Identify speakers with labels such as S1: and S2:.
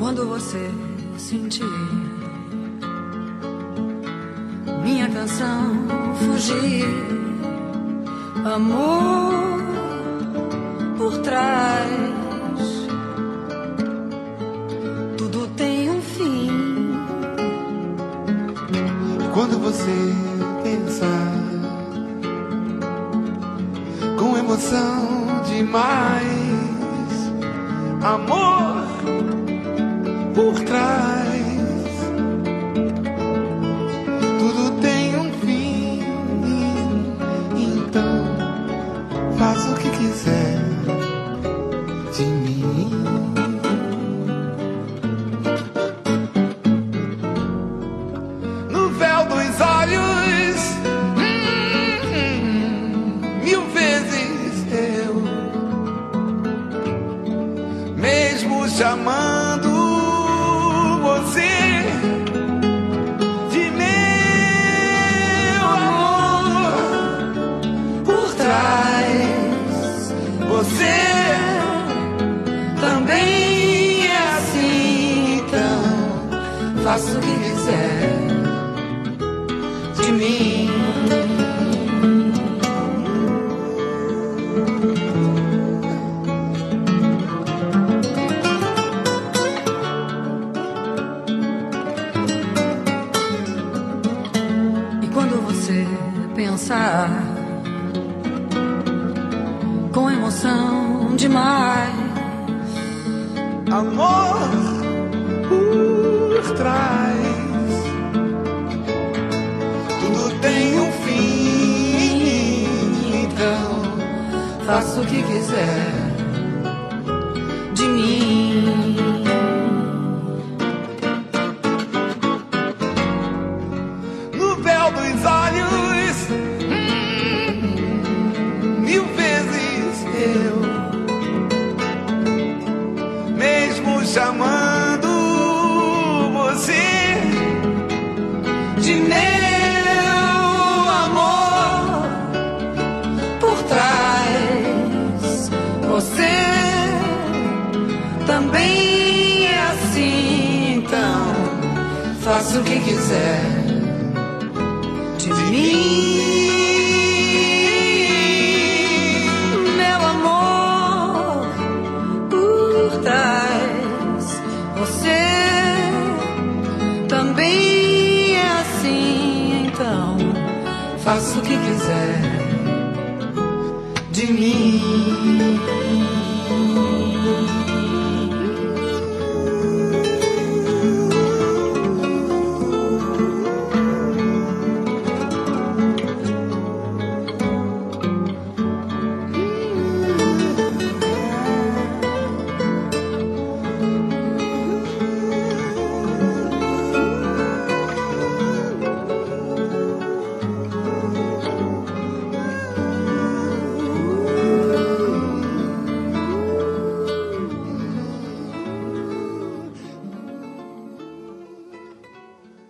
S1: Quando você sentir minha canção fugir, amor por trás, tudo tem um fim.
S2: Quando você pensar com emoção demais, amor por trás, tudo tem um fim. Então faça o que quiser de mim. No véu dos olhos, mil vezes eu, mesmo chamando você de meu amor, por trás, você também é assim. Então
S1: Faça o que quiser de mim. E quando você pensar com emoção demais,
S2: amor por trás, tudo tem um fim. Então
S1: faça o que quiser de mim.
S2: no véu dos olhos, mil vezes eu, mesmo chamando você de meu amor,
S1: Por trás, você também é assim. Então faça o que quiser de mim. Meu amor, por trás, você também é assim. Então faça o que quiser de mim.